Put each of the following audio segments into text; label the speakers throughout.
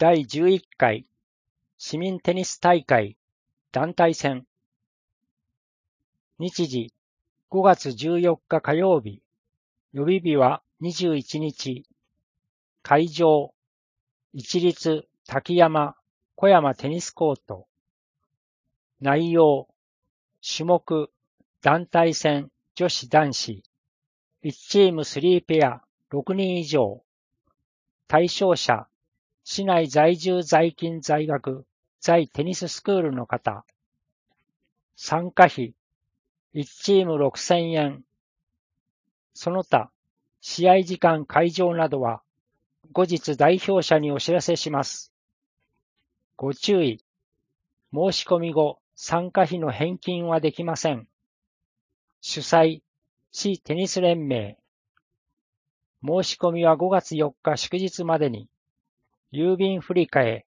Speaker 1: 第11回市民テニス大会団体戦。日時5月14日火曜日、予備日は21日。会場、市立滝山小山テニスコート。内容、種目、団体戦女子男子。1チーム3ペア6人以上。対象者、市内在住在勤在学、在テニススクールの方。参加費、1チーム6000円。その他、試合時間会場などは、後日代表者にお知らせします。ご注意。申し込み後、参加費の返金はできません。主催、市テニス連盟。申し込みは5月4日祝日までに、郵便振替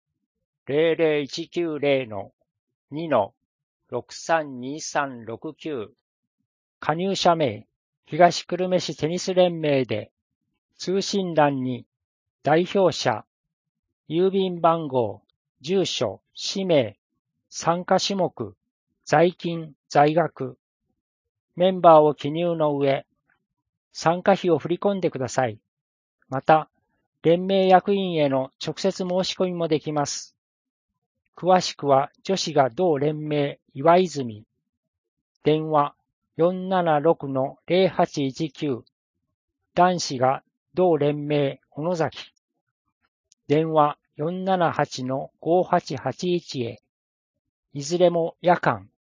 Speaker 1: 00190-2-632369 加入者名、東久留米市テニス連盟で、通信欄に代表者、郵便番号、住所、氏名、参加種目、在勤、在学、メンバーを記入の上、参加費を振り込んでください。また、連盟役員への直接申し込みもできます。詳しくは女子が同連盟岩泉。電話 476-0819。男子が同連盟小野崎。電話 478-5881 へ。いずれも夜間。